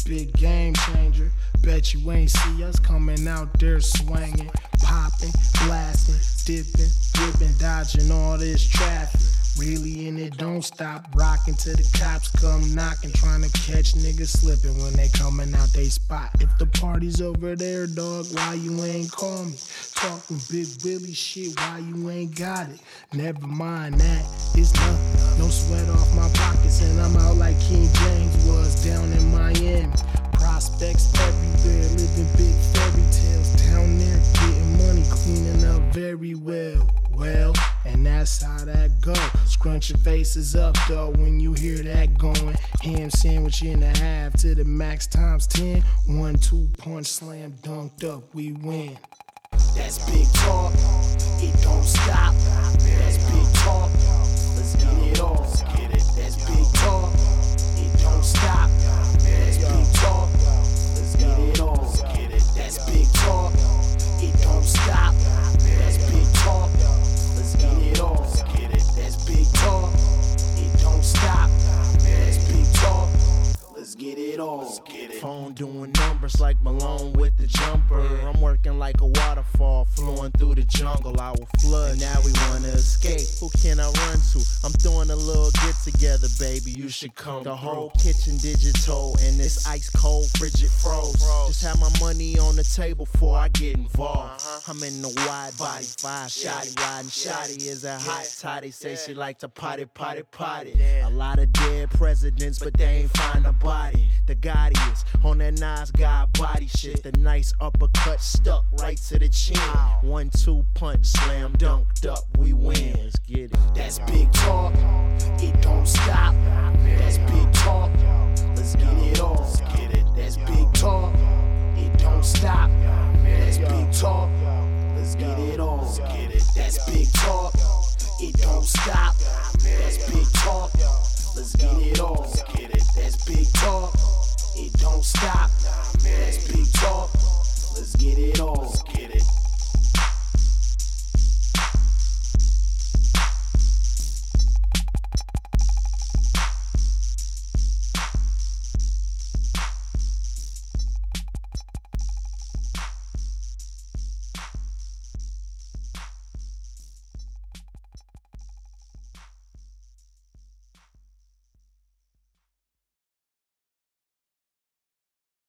big game changer. Bet you ain't see us coming out there swinging, popping, blasting, dipping, whipping, dodging all this traffic. Really and it don't stop rocking till the cops come knocking, trying to catch niggas slipping when they coming out they spot. If the party's over there, dog, why you ain't call me? Talking Big Willie shit, why you ain't got it? Never mind that, it's nothing. No sweat off my pockets and I'm out like King James was down in Miami. Prospects everywhere, living big fairy tales down there, getting money, cleaning up very well. Well, and that's how that go. Scrunch your faces up though when you hear that going. Ham sandwich in a half to the max times 10. 1-2 punch slam dunked up, we win. That's big talk, it don't stop. That's big talk, let's get it all. That's big talk, it don't stop. That's big talk, let's get it all. That's big talk, it don't stop. That's big talk, let's get it all. That's big talk, it don't stop. That's big talk, let's get it all. Phone doing numbers like Malone with the jumper. I'm working like a waterfall flowing through the jungle. I will flood. And now we wanna escape. Who can I run to? I'm throwing a little get together, baby. You should come. The whole kitchen digital and this ice cold frigid froze. Just have my money on the table before I get involved. I'm in the wide body, 5 shotty riding. Shotty is a hot toddy. Say she like to potty. A lot of dead presidents, but they ain't find a body. The Gotti is on that nice guy body shit. The nice uppercut stuck right to the chin. 1-2 punch, slam dunked up, we win. Let's get it. That's big talk, it don't stop. That's big talk, let's get it all. That's big talk, it don't stop. That's big talk, let's get it all. That's big talk, it don't stop. That's big talk, let's get it all. That's big talk, it don't stop. That's big talk, let's get it all.